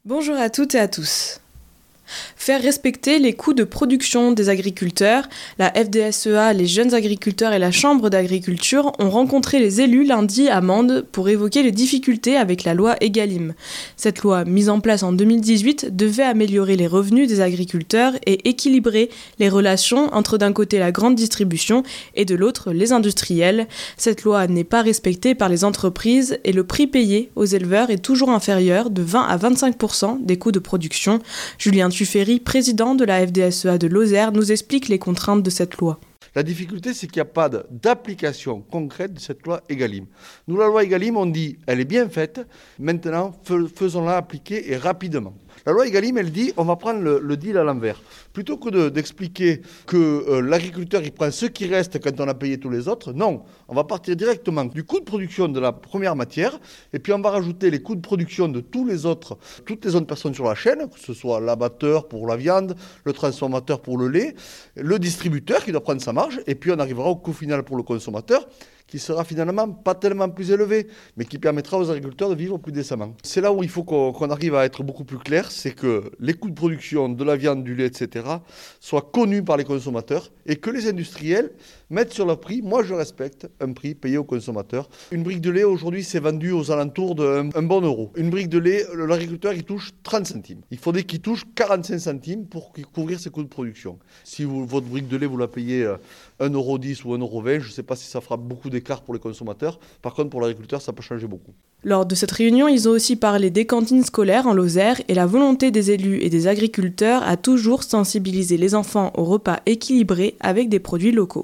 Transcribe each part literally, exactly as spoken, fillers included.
Bonjour à toutes et à tous. Faire respecter les coûts de production des agriculteurs, la F D S E A, les jeunes agriculteurs et la Chambre d'agriculture ont rencontré les élus lundi à Mende pour évoquer les difficultés avec la loi Egalim. Cette loi, mise en place en deux mille dix-huit, devait améliorer les revenus des agriculteurs et équilibrer les relations entre d'un côté la grande distribution et de l'autre les industriels. Cette loi n'est pas respectée par les entreprises et le prix payé aux éleveurs est toujours inférieur de vingt à vingt-cinq pour cent des coûts de production. Julien Tuffery, président de la F D S E A de Lozère, nous explique les contraintes de cette loi. La difficulté, c'est qu'il n'y a pas d'application concrète de cette loi Egalim. Nous, la loi Egalim, on dit, elle est bien faite, maintenant, faisons-la appliquer et rapidement. La loi Egalim, elle dit, on va prendre le, le deal à l'envers. Plutôt que de, d'expliquer que euh, l'agriculteur, il prend ce qui reste quand on a payé tous les autres, non, on va partir directement du coût de production de la première matière, et puis on va rajouter les coûts de production de tous les autres, toutes les autres personnes sur la chaîne, que ce soit l'abatteur pour la viande, le transformateur pour le lait, le distributeur qui doit prendre sa marge, et puis on arrivera au coût final pour le consommateur, qui sera finalement pas tellement plus élevé, mais qui permettra aux agriculteurs de vivre plus décemment. C'est là où il faut qu'on, qu'on arrive à être beaucoup plus clair, c'est que les coûts de production de la viande, du lait, et cetera soient connus par les consommateurs et que les industriels mettent sur leur prix. Moi, je respecte un prix payé aux consommateurs. Une brique de lait, aujourd'hui, c'est vendu aux alentours d'un un bon euro. Une brique de lait, l'agriculteur, il touche trente centimes. Il faudrait qu'il touche quarante-cinq centimes pour couvrir ses coûts de production. Si vous, votre brique de lait, vous la payez un euro dix ou un euro vingt, je ne sais pas si ça fera beaucoup d'écart pour les consommateurs. Par contre, pour l'agriculteur, ça peut changer beaucoup. Lors de cette réunion, ils ont aussi parlé des cantines scolaires en Lozère et la volonté des élus et des agriculteurs à toujours sensibiliser les enfants au repas équilibré avec des produits locaux.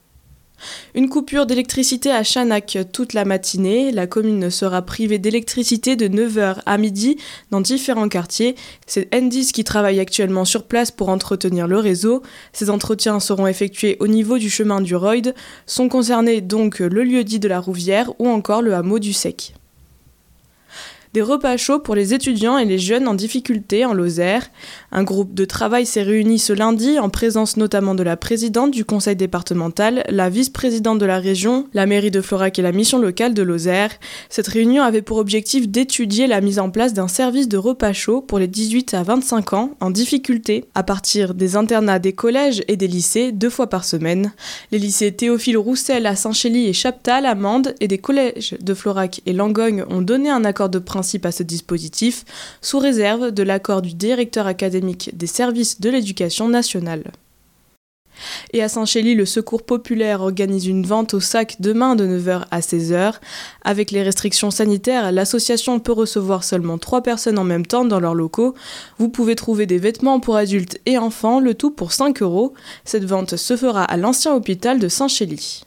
Une coupure d'électricité à Chanac toute la matinée. La commune sera privée d'électricité de neuf heures à midi dans différents quartiers. C'est Enedis qui travaille actuellement sur place pour entretenir le réseau. Ces entretiens seront effectués au niveau du chemin du Royd. Sont concernés donc le lieu-dit de la Rouvière ou encore le hameau du Sec. Des repas chauds pour les étudiants et les jeunes en difficulté en Lozère. Un groupe de travail s'est réuni ce lundi en présence notamment de la présidente du conseil départemental, la vice-présidente de la région, la mairie de Florac et la mission locale de Lozère. Cette réunion avait pour objectif d'étudier la mise en place d'un service de repas chauds pour les dix-huit à vingt-cinq ans en difficulté à partir des internats des collèges et des lycées deux fois par semaine. Les lycées Théophile Roussel à Saint-Chély et Chaptal à Mende et des collèges de Florac et Langogne ont donné un accord de principe à ce dispositif, sous réserve de l'accord du directeur académique des services de l'éducation nationale. Et à Saint-Chély, le Secours populaire organise une vente au sac demain de neuf heures à seize heures. Avec les restrictions sanitaires, l'association peut recevoir seulement trois personnes en même temps dans leurs locaux. Vous pouvez trouver des vêtements pour adultes et enfants, le tout pour cinq euros. Cette vente se fera à l'ancien hôpital de Saint-Chély.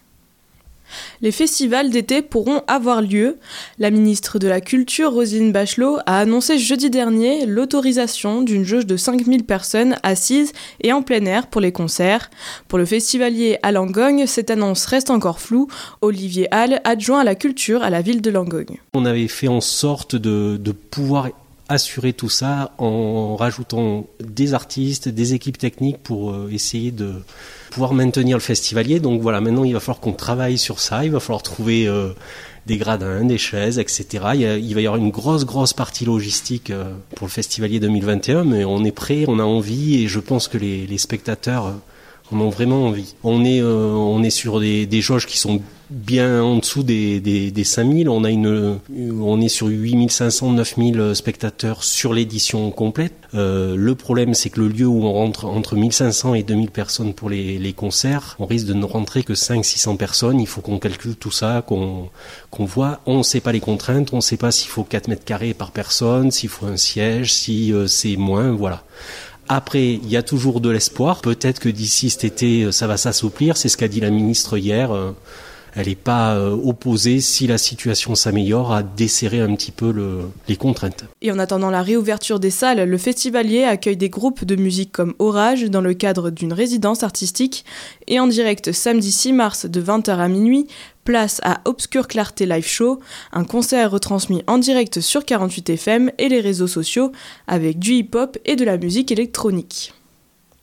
Les festivals d'été pourront avoir lieu. La ministre de la Culture, Roselyne Bachelot, a annoncé jeudi dernier l'autorisation d'une jauge de cinq mille personnes assises et en plein air pour les concerts. Pour le festivalier à Langogne, cette annonce reste encore floue. Olivier Hall, adjoint à la culture à la ville de Langogne. On avait fait en sorte de, de pouvoir assurer tout ça en rajoutant des artistes, des équipes techniques pour euh, essayer de pouvoir maintenir le festivalier. Donc voilà, maintenant il va falloir qu'on travaille sur ça, il va falloir trouver euh, des gradins, des chaises, et cetera. Il, y a, il va y avoir une grosse, grosse partie logistique euh, pour le festivalier deux mille vingt et un, mais on est prêt, on a envie et je pense que les, les spectateurs euh, en ont vraiment envie. On est, euh, on est sur des, des jauges qui sont bien en dessous des, des, des cinq mille. On a une, on est sur huit mille cinq cents, neuf mille spectateurs sur l'édition complète. Euh, le problème, c'est que le lieu où on rentre entre mille cinq cents et deux mille personnes pour les, les concerts, on risque de ne rentrer que cinq cents, six cents personnes. Il faut qu'on calcule tout ça, qu'on, qu'on voit. On ne sait pas les contraintes, on ne sait pas s'il faut quatre mètres carrés par personne, s'il faut un siège, si euh, c'est moins, voilà. Après, il y a toujours de l'espoir. Peut-être que d'ici cet été, ça va s'assouplir. C'est ce qu'a dit la ministre hier. Elle n'est pas euh, opposée, si la situation s'améliore, à desserrer un petit peu le, les contraintes. Et en attendant la réouverture des salles, le festivalier accueille des groupes de musique comme Orage dans le cadre d'une résidence artistique. Et en direct samedi six mars de vingt heures à minuit, place à Obscure Clarté Live Show, un concert retransmis en direct sur quarante-huit F M et les réseaux sociaux avec du hip-hop et de la musique électronique.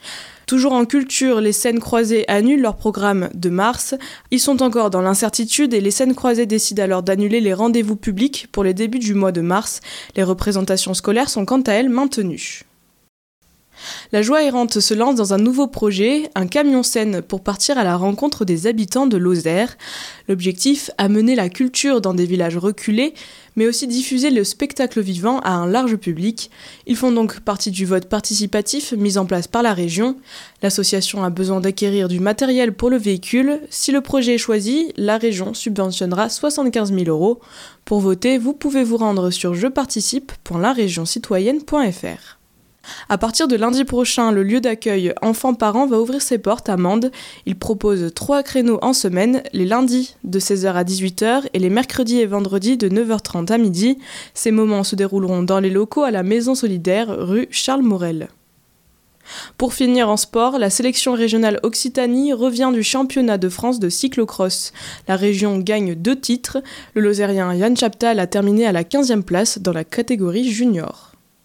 Toujours en culture, les scènes croisées annulent leur programme de mars. Ils sont encore dans l'incertitude et les scènes croisées décident alors d'annuler les rendez-vous publics pour les débuts du mois de mars. Les représentations scolaires sont quant à elles maintenues. La Joie errante se lance dans un nouveau projet, un camion-scène pour partir à la rencontre des habitants de Lozère. L'objectif, amener la culture dans des villages reculés, mais aussi diffuser le spectacle vivant à un large public. Ils font donc partie du vote participatif mis en place par la région. L'association a besoin d'acquérir du matériel pour le véhicule. Si le projet est choisi, la région subventionnera soixante-quinze mille euros. Pour voter, vous pouvez vous rendre sur je participe point la région citoyenne point f r. À partir de lundi prochain, le lieu d'accueil enfants-parents va ouvrir ses portes à Mende. Il propose trois créneaux en semaine, les lundis de seize heures à dix-huit heures et les mercredis et vendredis de neuf heures trente à midi. Ces moments se dérouleront dans les locaux à la Maison Solidaire, rue Charles Morel. Pour finir en sport, la sélection régionale Occitanie revient du championnat de France de cyclocross. La région gagne deux titres. Le Lozérien Yann Chaptal a terminé à la quinzième place dans la catégorie junior.